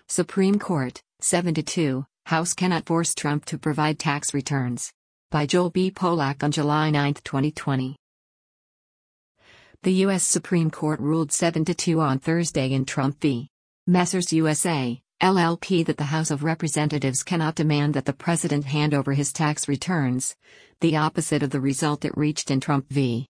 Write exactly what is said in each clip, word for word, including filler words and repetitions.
Supreme Court, seven to two, House cannot force Trump to provide tax returns. By Joel B. Polak on July ninth, twenty twenty. The U S Supreme Court ruled seven to two on Thursday in Trump v. Messrs U S A, L L P that the House of Representatives cannot demand that the president hand over his tax returns, the opposite of the result it reached in Trump v.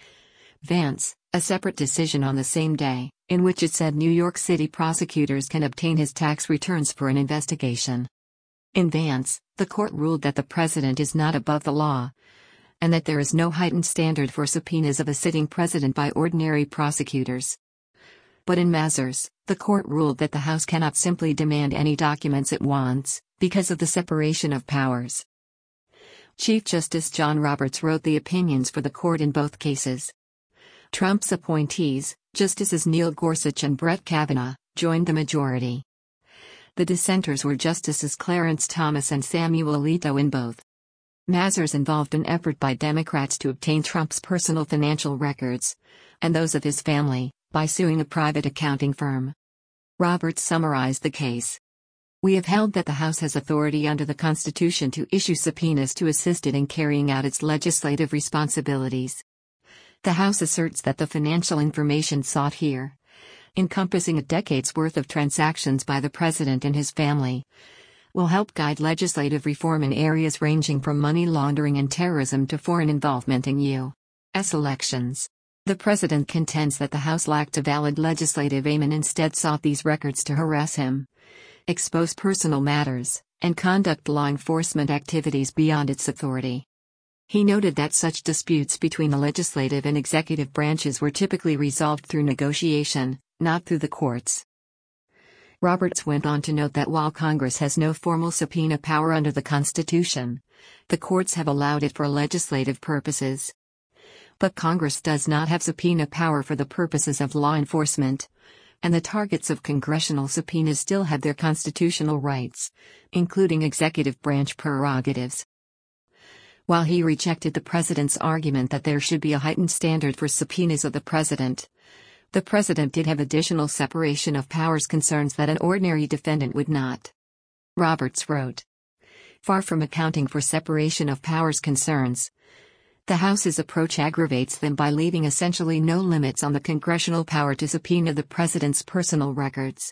Vance, a separate decision on the same day, in which it said New York City prosecutors can obtain his tax returns for an investigation. In Vance, the court ruled that the president is not above the law, and that there is no heightened standard for subpoenas of a sitting president by ordinary prosecutors. But in Mazars, the court ruled that the House cannot simply demand any documents it wants, because of the separation of powers. Chief Justice John Roberts wrote the opinions for the court in both cases. Trump's appointees, Justices Neil Gorsuch and Brett Kavanaugh, joined the majority. The dissenters were Justices Clarence Thomas and Samuel Alito in both. Mazars involved an effort by Democrats to obtain Trump's personal financial records, and those of his family, by suing a private accounting firm. Roberts summarized the case. We have held that the House has authority under the Constitution to issue subpoenas to assist it in carrying out its legislative responsibilities. The House asserts that the financial information sought here, encompassing a decade's worth of transactions by the president and his family, will help guide legislative reform in areas ranging from money laundering and terrorism to foreign involvement in U S elections. The president contends that the House lacked a valid legislative aim and instead sought these records to harass him, expose personal matters, and conduct law enforcement activities beyond its authority. He noted that such disputes between the legislative and executive branches were typically resolved through negotiation, not through the courts. Roberts went on to note that while Congress has no formal subpoena power under the Constitution, the courts have allowed it for legislative purposes. But Congress does not have subpoena power for the purposes of law enforcement, and the targets of congressional subpoenas still have their constitutional rights, including executive branch prerogatives. While he rejected the president's argument that there should be a heightened standard for subpoenas of the president, the president did have additional separation of powers concerns that an ordinary defendant would not. Roberts wrote, far from accounting for separation of powers concerns, the House's approach aggravates them by leaving essentially no limits on the congressional power to subpoena the president's personal records.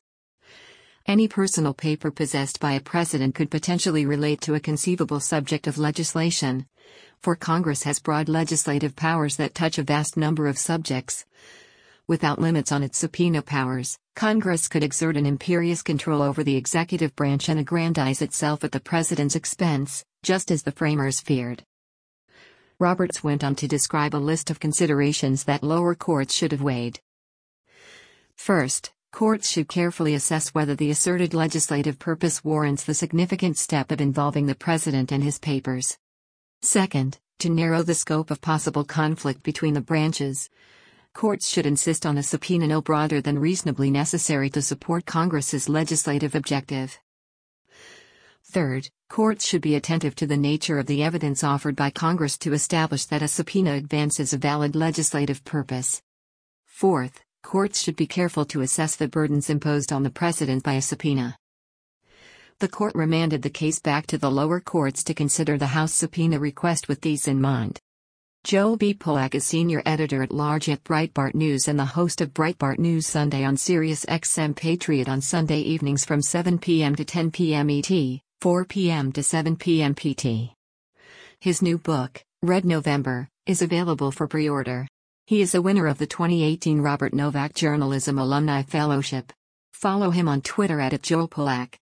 Any personal paper possessed by a president could potentially relate to a conceivable subject of legislation, for Congress has broad legislative powers that touch a vast number of subjects. Without limits on its subpoena powers, Congress could exert an imperious control over the executive branch and aggrandize itself at the president's expense, just as the framers feared. Roberts went on to describe a list of considerations that lower courts should have weighed. First, courts should carefully assess whether the asserted legislative purpose warrants the significant step of involving the president and his papers. Second, to narrow the scope of possible conflict between the branches, courts should insist on a subpoena no broader than reasonably necessary to support Congress's legislative objective. Third, courts should be attentive to the nature of the evidence offered by Congress to establish that a subpoena advances a valid legislative purpose. Fourth, courts should be careful to assess the burdens imposed on the president by a subpoena. The court remanded the case back to the lower courts to consider the House subpoena request with these in mind. Joel B. Polak is senior editor-at-large at Breitbart News and the host of Breitbart News Sunday on Sirius X M Patriot on Sunday evenings from seven p m to ten p m E T, four p m to seven p m P T. His new book, Red November, is available for pre-order. He is a winner of the twenty eighteen Robert Novak Journalism Alumni Fellowship. Follow him on Twitter at Joel Polak.